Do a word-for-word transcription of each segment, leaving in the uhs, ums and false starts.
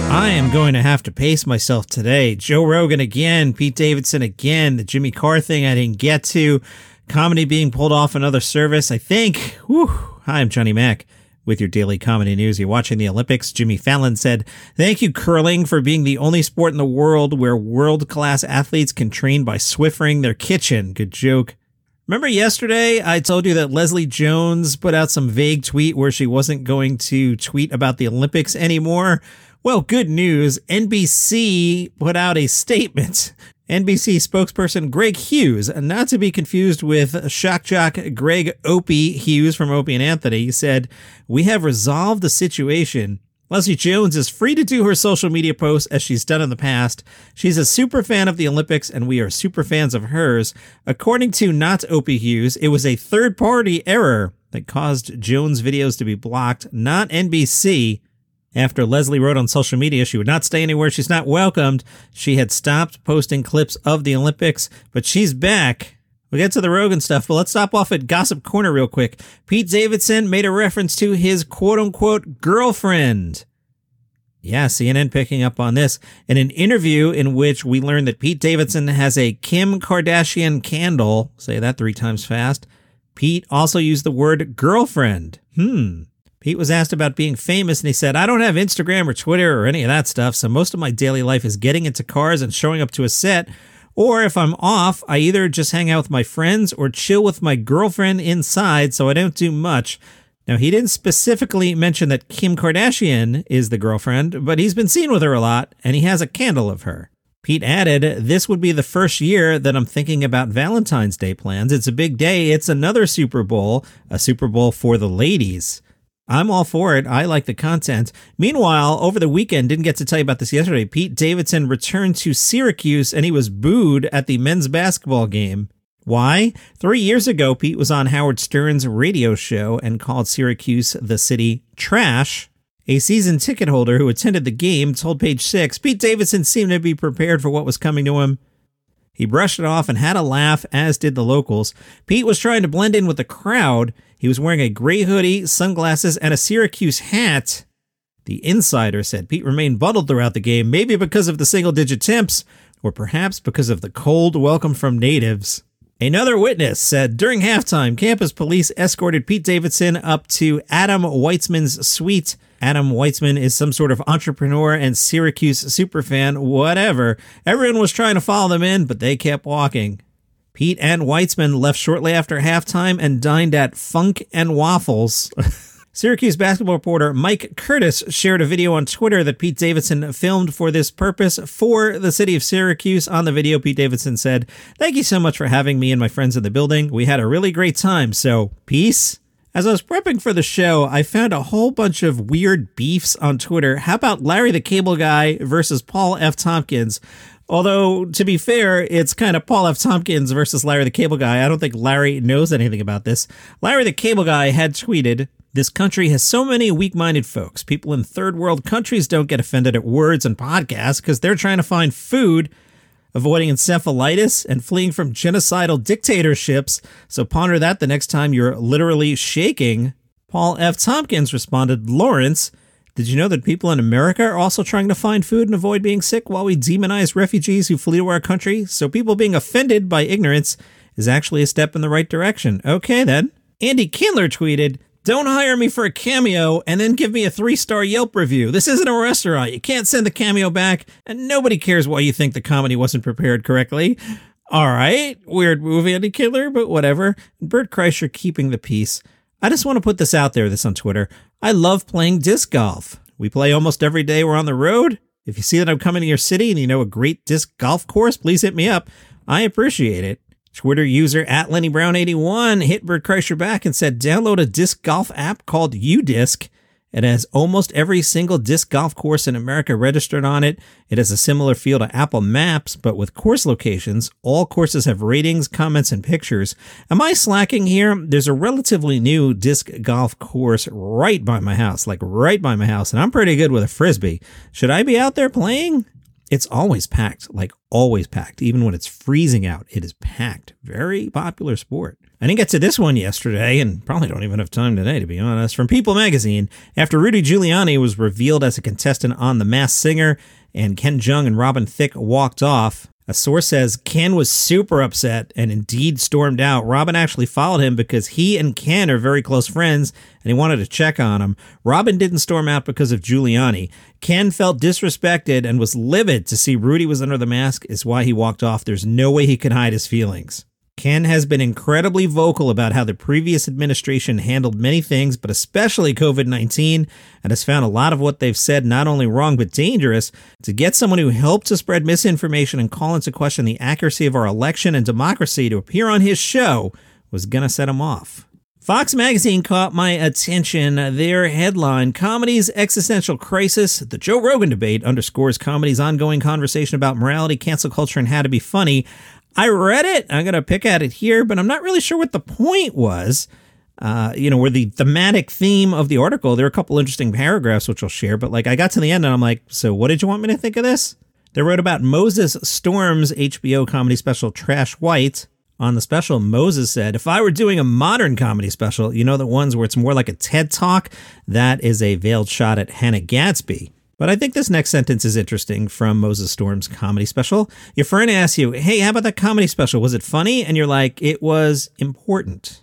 I am going to have to pace myself today. Joe Rogan again, Pete Davidson again, the Jimmy Carr thing I didn't get to, comedy being pulled off another service, I think. Whew. Hi, I'm Johnny Mac with your daily comedy news. You're watching the Olympics. Jimmy Fallon said, "Thank you, curling, for being the only sport in the world where world-class athletes can train by Swiffering their kitchen." Good joke. Remember yesterday I told you that Leslie Jones put out some vague tweet where she wasn't going to tweet about the Olympics anymore? Well, good news. N B C put out a statement. N B C spokesperson Greg Hughes, not to be confused with shock jock Greg Opie Hughes from Opie and Anthony, said, "We have resolved the situation. Leslie Jones is free to do her social media posts as she's done in the past. She's a super fan of the Olympics, and we are super fans of hers. According to not Opie Hughes, it was a third-party error that caused Jones' videos to be blocked, not N B C. After Leslie wrote on social media she would not stay anywhere she's not welcomed, she had stopped posting clips of the Olympics, but she's back." We'll get to the Rogan stuff, but let's stop off at Gossip Corner real quick. Pete Davidson made a reference to his quote-unquote girlfriend. Yeah, C N N picking up on this. In an interview in which we learned that Pete Davidson has a Kim Kardashian candle, say that three times fast, Pete also used the word girlfriend. Hmm. Pete was asked about being famous, and he said, "I don't have Instagram or Twitter or any of that stuff, so most of my daily life is getting into cars and showing up to a set. Or if I'm off, I either just hang out with my friends or chill with my girlfriend inside, so I don't do much." Now, he didn't specifically mention that Kim Kardashian is the girlfriend, but he's been seen with her a lot, and he has a candle of her. Pete added, "This would be the first year that I'm thinking about Valentine's Day plans. It's a big day. It's another Super Bowl, a Super Bowl for the ladies. I'm all for it. I like the content." Meanwhile, over the weekend, didn't get to tell you about this yesterday, Pete Davidson returned to Syracuse and he was booed at the men's basketball game. Why? Three years ago, Pete was on Howard Stern's radio show and called Syracuse the city trash. A season ticket holder who attended the game told Page Six, Pete Davidson seemed to be prepared for what was coming to him. He brushed it off and had a laugh, as did the locals. Pete was trying to blend in with the crowd. He was wearing a gray hoodie, sunglasses, and a Syracuse hat. The insider said Pete remained bundled throughout the game, maybe because of the single-digit temps, or perhaps because of the cold welcome from natives. Another witness said during halftime, campus police escorted Pete Davidson up to Adam Weitzman's suite. Adam Weitzman is some sort of entrepreneur and Syracuse superfan, whatever. Everyone was trying to follow them in, but they kept walking. Pete and Weitzman left shortly after halftime and dined at Funk and Waffles. Syracuse basketball reporter Mike Curtis shared a video on Twitter that Pete Davidson filmed for this purpose for the city of Syracuse. On the video, Pete Davidson said, "Thank you so much for having me and my friends in the building. We had a really great time, so peace." As I was prepping for the show, I found a whole bunch of weird beefs on Twitter. How about Larry the Cable Guy versus Paul F. Tompkins? Although, to be fair, it's kind of Paul F. Tompkins versus Larry the Cable Guy. I don't think Larry knows anything about this. Larry the Cable Guy had tweeted, "This country has so many weak-minded folks. People in third world countries don't get offended at words and podcasts because they're trying to find food, avoiding encephalitis, and fleeing from genocidal dictatorships. So ponder that the next time you're literally shaking." Paul F. Tompkins responded, "Lawrence, did you know that people in America are also trying to find food and avoid being sick while we demonize refugees who flee to our country? So people being offended by ignorance is actually a step in the right direction." Okay, then. Andy Kindler tweeted, "Don't hire me for a cameo and then give me a three-star Yelp review. This isn't a restaurant. You can't send the cameo back, and nobody cares why you think the comedy wasn't prepared correctly." All right, weird move, Andy Kindler, but whatever. Bert Kreischer keeping the peace. I just want to put this out there, this on Twitter. I love playing disc golf. We play almost every day we're on the road. If you see that I'm coming to your city and you know a great disc golf course, please hit me up. I appreciate it. Twitter user at Lenny Brown eighty-one hit Bert Kreischer back and said, "Download a disc golf app called UDisc. It has almost every single disc golf course in America registered on it. It has a similar feel to Apple Maps, but with course locations. All courses have ratings, comments, and pictures. Am I slacking here? There's a relatively new disc golf course right by my house, like right by my house, and I'm pretty good with a Frisbee. Should I be out there playing?" It's always packed, like always packed. Even when it's freezing out, it is packed. Very popular sport. I didn't get to this one yesterday, and probably don't even have time today, to be honest. From People magazine, after Rudy Giuliani was revealed as a contestant on The Masked Singer, and Ken Jeong and Robin Thicke walked off, a source says Ken was super upset and indeed stormed out. Robin actually followed him because he and Ken are very close friends and he wanted to check on him. Robin didn't storm out because of Giuliani. Ken felt disrespected and was livid to see Rudy was under the mask is why he walked off. There's no way he could hide his feelings. Ken has been incredibly vocal about how the previous administration handled many things, but especially COVID nineteen, and has found a lot of what they've said not only wrong but dangerous. To get someone who helped to spread misinformation and call into question the accuracy of our election and democracy to appear on his show was going to set him off. Fox magazine caught my attention. Their headline, Comedy's Existential Crisis, the Joe Rogan debate underscores comedy's ongoing conversation about morality, cancel culture, and how to be funny. I read it. I'm going to pick at it here, but I'm not really sure what the point was. Uh, you know, where the thematic theme of the article, there are a couple interesting paragraphs which I'll share, but like I got to the end and I'm like, so what did you want me to think of this? They wrote about Moses Storm's H B O comedy special Trash White. On the special, Moses said, if I were doing a modern comedy special, you know, the ones where it's more like a TED Talk, that is a veiled shot at Hannah Gadsby. But I think this next sentence is interesting from Moses Storm's comedy special. Your friend asks you, hey, how about that comedy special? Was it funny? And you're like, it was important.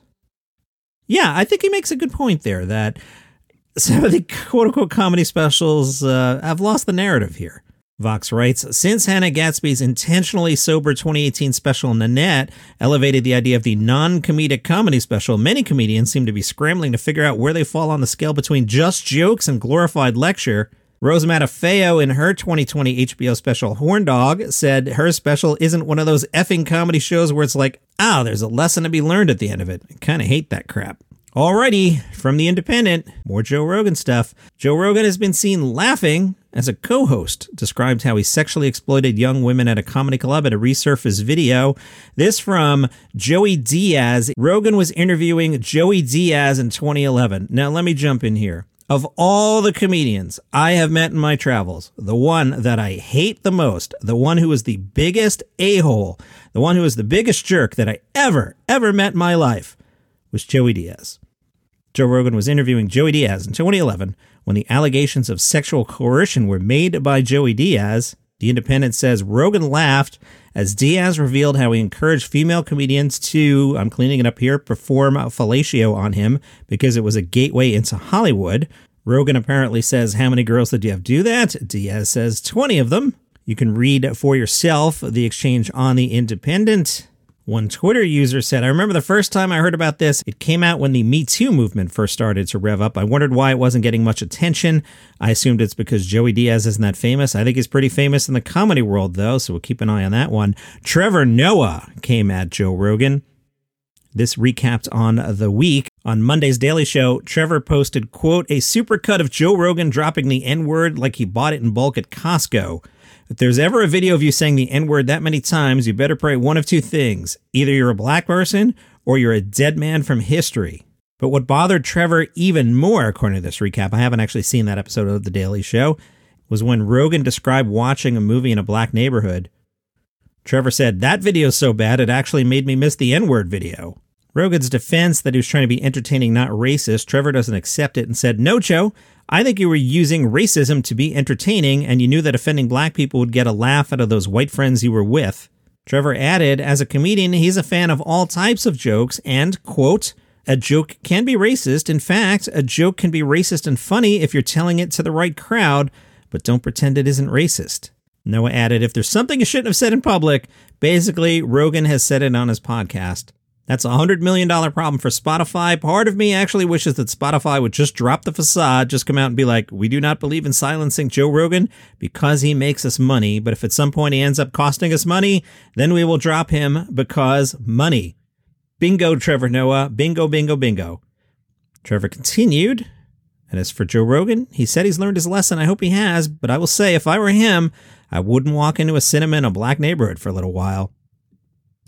Yeah, I think he makes a good point there that some of the quote-unquote comedy specials uh, have lost the narrative here. Vox writes, since Hannah Gadsby's intentionally sober twenty eighteen special Nanette elevated the idea of the non-comedic comedy special, many comedians seem to be scrambling to figure out where they fall on the scale between just jokes and glorified lecture. Rose Matafeo in her twenty twenty H B O special Horn Dog said her special isn't one of those effing comedy shows where it's like, oh, there's a lesson to be learned at the end of it. I kind of hate that crap. Alrighty, from The Independent, more Joe Rogan stuff. Joe Rogan has been seen laughing as a co-host, described how he sexually exploited young women at a comedy club at a resurfaced video. This from Joey Diaz. Rogan was interviewing Joey Diaz in twenty eleven. Now let me jump in here. Of all the comedians I have met in my travels, the one that I hate the most, the one who is the biggest a-hole, the one who is the biggest jerk that I ever, ever met in my life was Joey Diaz. Joe Rogan was interviewing Joey Diaz in twenty eleven when the allegations of sexual coercion were made by Joey Diaz. The Independent says Rogan laughed as Diaz revealed how he encouraged female comedians to, I'm cleaning it up here, perform fellatio on him because it was a gateway into Hollywood. Rogan apparently says, how many girls did you have do that? Diaz says twenty of them. You can read for yourself the exchange on The Independent. One Twitter user said, I remember the first time I heard about this, it came out when the Me Too movement first started to rev up. I wondered why it wasn't getting much attention. I assumed it's because Joey Diaz isn't that famous. I think he's pretty famous in the comedy world, though, so we'll keep an eye on that one. Trevor Noah came at Joe Rogan. This recapped on the week. On Monday's Daily Show, Trevor posted, quote, a supercut of Joe Rogan dropping the N-word like he bought it in bulk at Costco. If there's ever a video of you saying the N-word that many times, you better pray one of two things. Either you're a black person or you're a dead man from history. But what bothered Trevor even more, according to this recap, I haven't actually seen that episode of The Daily Show, was when Rogan described watching a movie in a black neighborhood. Trevor said, that video's so bad it actually made me miss the N-word video. Rogan's defense that he was trying to be entertaining, not racist, Trevor doesn't accept it and said, no, Joe, I think you were using racism to be entertaining and you knew that offending black people would get a laugh out of those white friends you were with. Trevor added, as a comedian, he's a fan of all types of jokes and, quote, a joke can be racist. In fact, a joke can be racist and funny if you're telling it to the right crowd, but don't pretend it isn't racist. Noah added, if there's something you shouldn't have said in public, basically, Rogan has said it on his podcast. That's a one hundred million dollars problem for Spotify. Part of me actually wishes that Spotify would just drop the facade, just come out and be like, we do not believe in silencing Joe Rogan because he makes us money. But if at some point he ends up costing us money, then we will drop him because money. Bingo, Trevor Noah. Bingo, bingo, bingo. Trevor continued. And as for Joe Rogan, he said he's learned his lesson. I hope he has. But I will say, if I were him, I wouldn't walk into a cinema in a black neighborhood for a little while.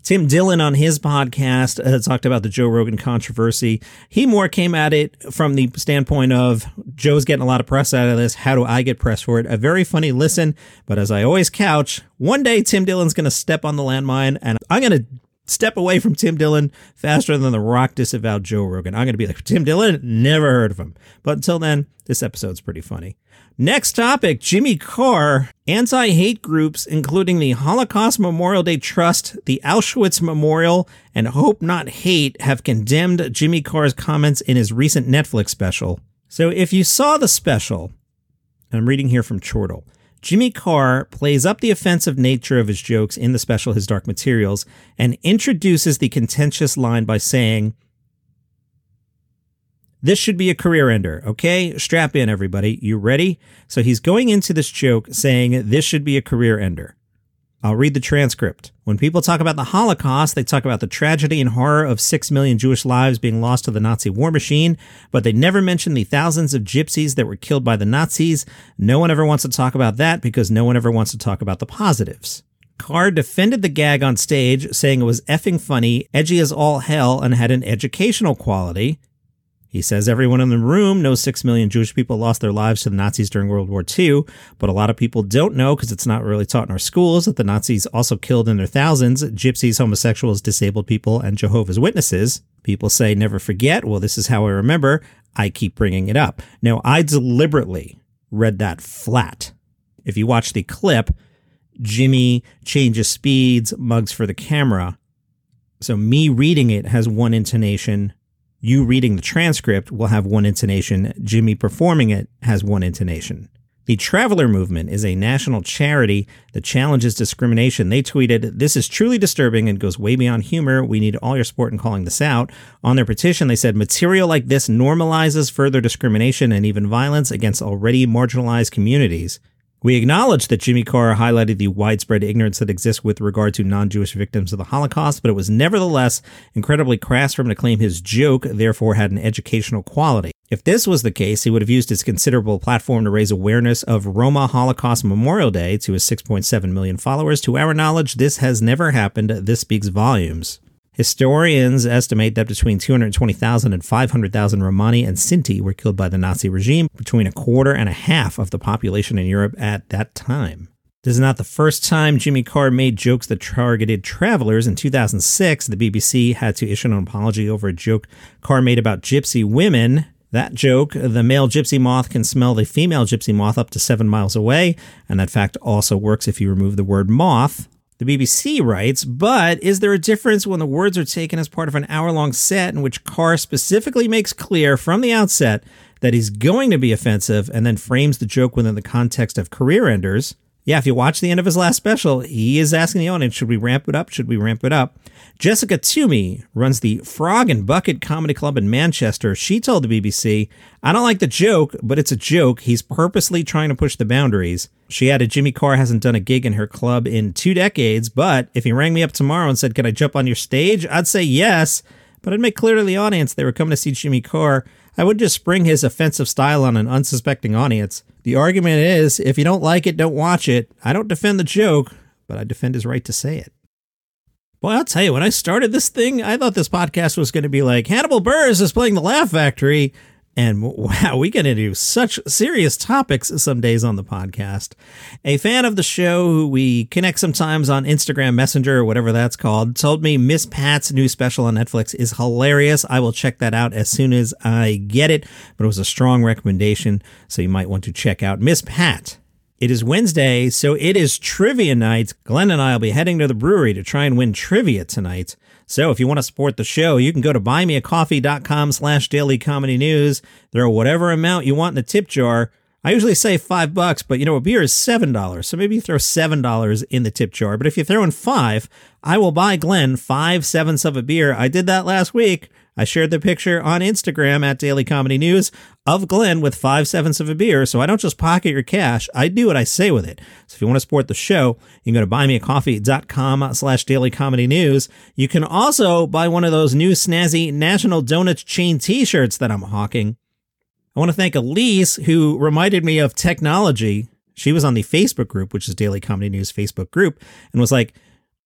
Tim Dillon on his podcast uh, talked about the Joe Rogan controversy. He more came at it from the standpoint of Joe's getting a lot of press out of this. How do I get press for it? A very funny listen. But as I always couch, one day Tim Dillon's going to step on the landmine and I'm going to step away from Tim Dillon faster than The Rock disavowed Joe Rogan. I'm going to be like, Tim Dillon? Never heard of him. But until then, this episode's pretty funny. Next topic, Jimmy Carr. Anti-hate groups, including the Holocaust Memorial Day Trust, the Auschwitz Memorial, and Hope Not Hate, have condemned Jimmy Carr's comments in his recent Netflix special. So if you saw the special, and I'm reading here from Chortle, Jimmy Carr plays up the offensive nature of his jokes in the special His Dark Materials and introduces the contentious line by saying, "This should be a career ender, okay? Strap in, everybody. You ready?" So he's going into this joke saying this should be a career ender. I'll read the transcript. When people talk about the Holocaust, they talk about the tragedy and horror of six million Jewish lives being lost to the Nazi war machine, but they never mention the thousands of gypsies that were killed by the Nazis. No one ever wants to talk about that because no one ever wants to talk about the positives. Carr defended the gag on stage, saying it was effing funny, edgy as all hell, and had an educational quality. He says everyone in the room knows six million Jewish people lost their lives to the Nazis during World War Two, but a lot of people don't know because it's not really taught in our schools that the Nazis also killed in their thousands gypsies, homosexuals, disabled people, and Jehovah's Witnesses. People say never forget. Well, this is how I remember. I keep bringing it up. Now, I deliberately read that flat. If you watch the clip, Jimmy changes speeds, mugs for the camera. So me reading it has one intonation. You reading the transcript will have one intonation. Jimmy performing it has one intonation. The Traveler Movement is a national charity that challenges discrimination. They tweeted, "This is truly disturbing and goes way beyond humor. We need all your support in calling this out." On their petition, they said, "Material like this normalizes further discrimination and even violence against already marginalized communities. We acknowledge that Jimmy Carr highlighted the widespread ignorance that exists with regard to non-Jewish victims of the Holocaust, but it was nevertheless incredibly crass for him to claim his joke therefore had an educational quality. If this was the case, he would have used his considerable platform to raise awareness of Roma Holocaust Memorial Day to his six point seven million followers. To our knowledge, this has never happened. This speaks volumes." Historians estimate that between two hundred twenty thousand and five hundred thousand Romani and Sinti were killed by the Nazi regime, between a quarter and a half of the population in Europe at that time. This is not the first time Jimmy Carr made jokes that targeted travelers. In two thousand six, the B B C had to issue an apology over a joke Carr made about gypsy women. That joke, the male gypsy moth can smell the female gypsy moth up to seven miles away, and that fact also works if you remove the word moth. The B B C writes, but is there a difference when the words are taken as part of an hour-long set in which Carr specifically makes clear from the outset that he's going to be offensive and then frames the joke within the context of career enders? Yeah, if you watch the end of his last special, he is asking the audience, should we ramp it up? Should we ramp it up? Jessica Toomey runs the Frog and Bucket Comedy Club in Manchester. She told the B B C, "I don't like the joke, but it's a joke. He's purposely trying to push the boundaries." She added, Jimmy Carr hasn't done a gig in her club in two decades, but if he rang me up tomorrow and said, "Can I jump on your stage?" I'd say yes, but I'd make clear to the audience they were coming to see Jimmy Carr. I would just spring his offensive style on an unsuspecting audience. The argument is, if you don't like it, don't watch it. I don't defend the joke, but I defend his right to say it. Boy, I'll tell you, when I started this thing, I thought this podcast was going to be like, Hannibal Buress is playing the Laugh Factory. And wow, we get into such serious topics some days on the podcast. A fan of the show who we connect sometimes on Instagram Messenger or whatever that's called told me Miss Pat's new special on Netflix is hilarious. I will check that out as soon as I get it, but it was a strong recommendation, so you might want to check out Miss Pat. It is Wednesday, so it is trivia night. Glenn and I will be heading to the brewery to try and win trivia tonight. So if you want to support the show, you can go to buymeacoffee.com slash daily comedy news. Throw whatever amount you want in the tip jar. I usually say five bucks, but you know, a beer is seven dollars. So maybe you throw seven dollars in the tip jar. But if you throw in five, I will buy Glenn five sevenths of a beer. I did that last week. I shared the picture on Instagram at Daily Comedy News of Glenn with five sevenths of a beer. So I don't just pocket your cash. I do what I say with it. So if you want to support the show, you can go to buymeacoffee.com slash daily comedy news. You can also buy one of those new snazzy National Donuts chain t-shirts that I'm hawking. I want to thank Elise, who reminded me of technology. She was on the Facebook group, which is Daily Comedy News Facebook group, and was like,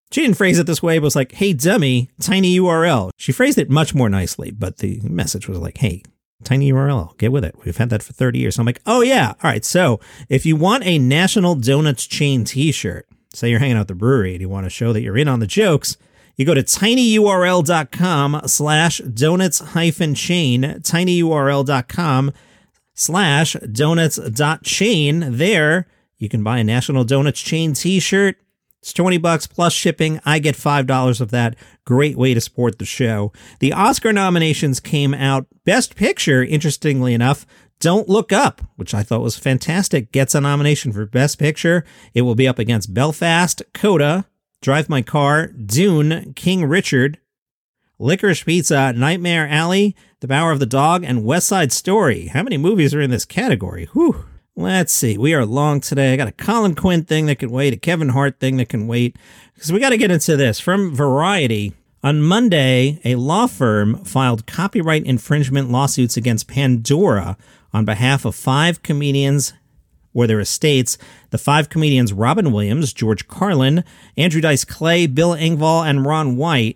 She didn't phrase it this way, but was like, hey, dummy, tiny U R L. She phrased it much more nicely, but the message was like, hey, tiny U R L, get with it. We've had that for thirty years. So I'm like, oh, yeah. All right. So if you want a National Donuts Chain t-shirt, say you're hanging out at the brewery and you want to show that you're in on the jokes, you go to tinyurl.com slash donuts hyphen chain, tinyurl.com slash donuts dot chain. There, you can buy a National Donuts Chain t-shirt. It's twenty bucks plus shipping. I get five dollars of that. Great way to support the show. The Oscar nominations came out. Best Picture, interestingly enough, Don't Look Up, which I thought was fantastic, gets a nomination for Best Picture. It will be up against Belfast, Coda, Drive My Car, Dune, King Richard, Licorice Pizza, Nightmare Alley, The Power of the Dog, and West Side Story. How many movies are in this category? Whew. Let's see. We are long today. I got a Colin Quinn thing that can wait, a Kevin Hart thing that can wait, because we got to get into this. From Variety, on Monday, a law firm filed copyright infringement lawsuits against Pandora on behalf of five comedians or their estates. The five comedians, Robin Williams, George Carlin, Andrew Dice Clay, Bill Engvall, and Ron White,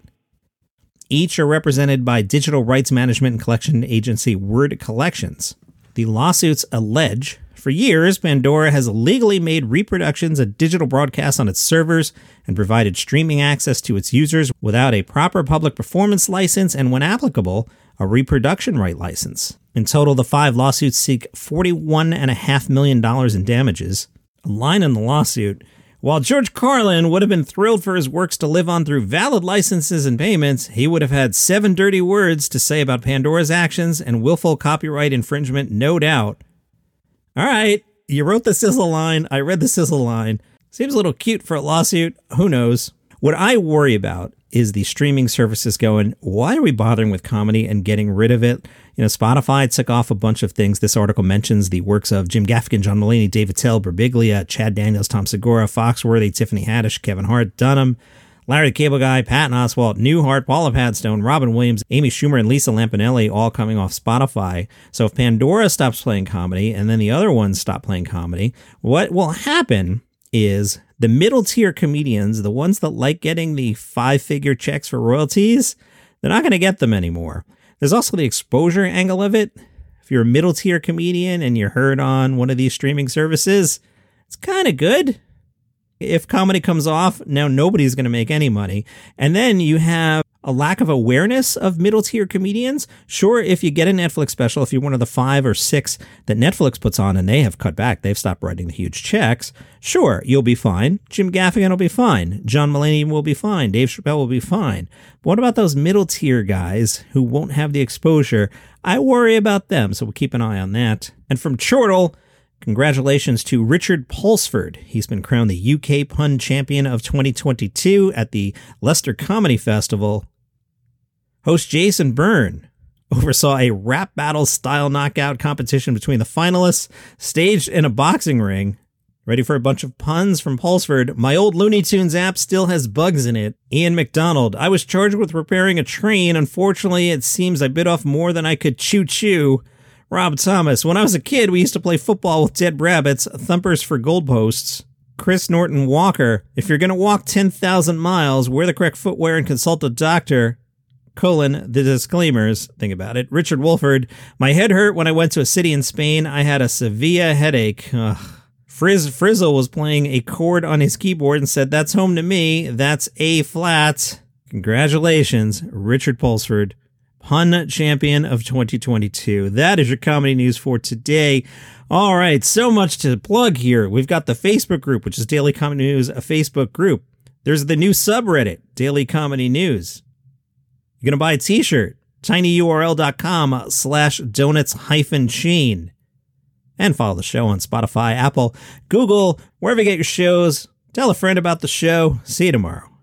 each are represented by digital rights management and collection agency Word Collections. The lawsuits allege, for years, Pandora has illegally made reproductions of digital broadcasts on its servers and provided streaming access to its users without a proper public performance license and, when applicable, a reproduction right license. In total, the five lawsuits seek forty-one point five million dollars in damages. A line in the lawsuit: while George Carlin would have been thrilled for his works to live on through valid licenses and payments, he would have had seven dirty words to say about Pandora's actions and willful copyright infringement, no doubt. All right, you wrote the sizzle line. I read the sizzle line. Seems a little cute for a lawsuit. Who knows? What I worry about is the streaming services going, why are we bothering with comedy and getting rid of it? You know, Spotify took off a bunch of things. This article mentions the works of Jim Gaffigan, John Mulaney, David Tell, Birbiglia, Chad Daniels, Tom Segura, Foxworthy, Tiffany Haddish, Kevin Hart, Dunham, Larry the Cable Guy, Patton Oswalt, Newhart, Paula Padstone, Robin Williams, Amy Schumer, and Lisa Lampanelli, all coming off Spotify. So if Pandora stops playing comedy and then the other ones stop playing comedy, what will happen is the middle tier comedians, the ones that like getting the five-figure checks for royalties, they're not going to get them anymore. There's also the exposure angle of it. If you're a middle tier comedian and you're heard on one of these streaming services, it's kind of good. If comedy comes off, now nobody's going to make any money. And then you have a lack of awareness of middle tier comedians. Sure, if you get a Netflix special, if you're one of the five or six that Netflix puts on and they have cut back, they've stopped writing the huge checks, sure, you'll be fine. Jim Gaffigan will be fine. John Mulaney will be fine. Dave Chappelle will be fine. But what about those middle tier guys who won't have the exposure? I worry about them, so we'll keep an eye on that. And from Chortle, congratulations to Richard Pulsford. He's been crowned the U K Pun Champion of twenty twenty-two at the Leicester Comedy Festival. Host Jason Byrne oversaw a rap battle style knockout competition between the finalists, staged in a boxing ring. Ready for a bunch of puns from Pulsford? My old Looney Tunes app still has bugs in it. Ian McDonald. I was charged with repairing a train. Unfortunately, it seems I bit off more than I could chew-chew. Rob Thomas. When I was a kid, we used to play football with dead rabbits, thumpers for goalposts. Chris Norton Walker. If you're going to walk ten thousand miles, wear the correct footwear and consult a doctor. Colon, the disclaimers. Think about it. Richard Wolford. My head hurt when I went to a city in Spain. I had a Sevilla headache. Ugh. Frizz Frizzle was playing a chord on his keyboard and said, that's home to me. That's A flat. Congratulations, Richard Pulsford, Pun Champion of twenty twenty-two. That is your comedy news for today. All right, so much to plug here. We've got the Facebook group, which is Daily Comedy News, a Facebook group. There's the new subreddit, Daily Comedy News. You're going to buy a t-shirt, tinyurl.com slash donuts hyphen chain. And follow the show on Spotify, Apple, Google, wherever you get your shows. Tell a friend about the show. See you tomorrow.